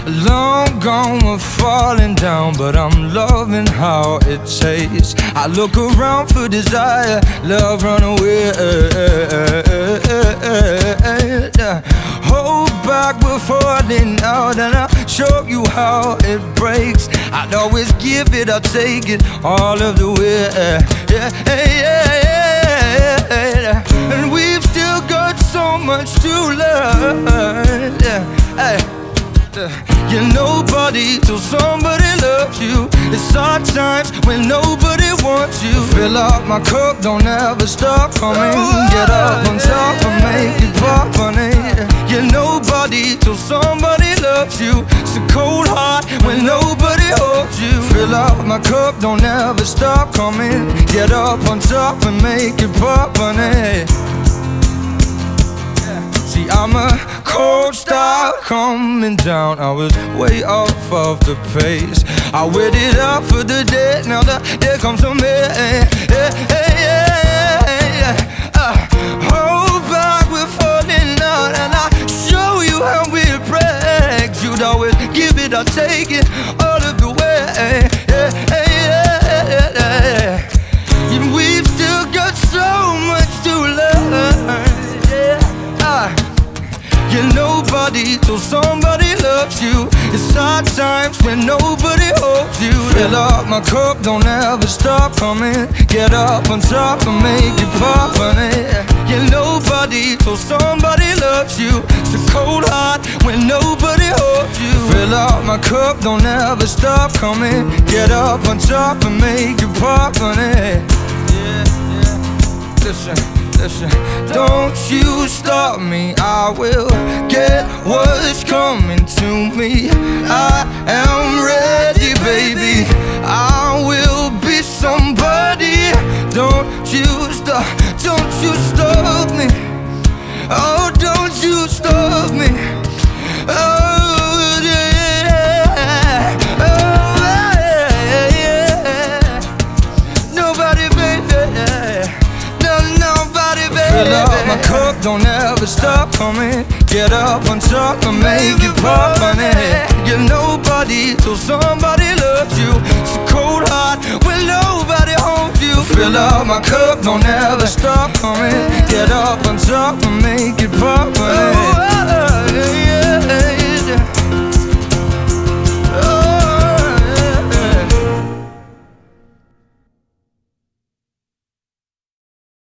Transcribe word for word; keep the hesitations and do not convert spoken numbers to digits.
Long gone, we're falling down, but I'm loving how it tastes. I look around for desire, love run away. Hold back, we're falling out, and I'll show you how it breaks. I'd always give it, I'll take it all of the way. Yeah, yeah, yeah. And we've still got so much to learn. Yeah, hey. You're nobody till somebody loves you. It's hard times when nobody wants you. Fill up my cup, don't ever stop coming. Get up on top and make it pop, honey. You're nobody till somebody loves you. It's a cold heart when nobody holds you. Fill up my cup, don't ever stop coming. Get up on top and make it pop, honey. See, I'm a cold star coming down. I was way off of the pace. I waited up for the day, now the day comes to me. Yeah, yeah, yeah, yeah. Uh, hold back, we're falling out, and I show you how it breaks. You'd always give it, I'll take it all of the way. Yeah, yeah, yeah, yeah. And we've still got so much to learn. You're nobody till somebody loves you. It's hard times when nobody holds you. Fill up my cup, don't ever stop coming. Get up on top and make it pop, honey. You're nobody till somebody loves you. It's a cold heart when nobody holds you. Fill up my cup, don't ever stop coming. Get up on top and make it pop, honey. Yeah, yeah. Listen. Listen, don't you stop me, I will get what's coming to me. I am ready, baby, I will be somebody. Don't you stop, don't you stop me. Oh, don't you stop me. Oh, yeah, oh, yeah, yeah. Nobody, baby, no, nobody, baby. Fill up my cup, don't ever stop coming. Get up on top and make it pop, honey. You're nobody till somebody loves you. It's a cold heart when nobody holds you. Fill up my cup, don't ever stop coming. Get up on top and make it pop, honey.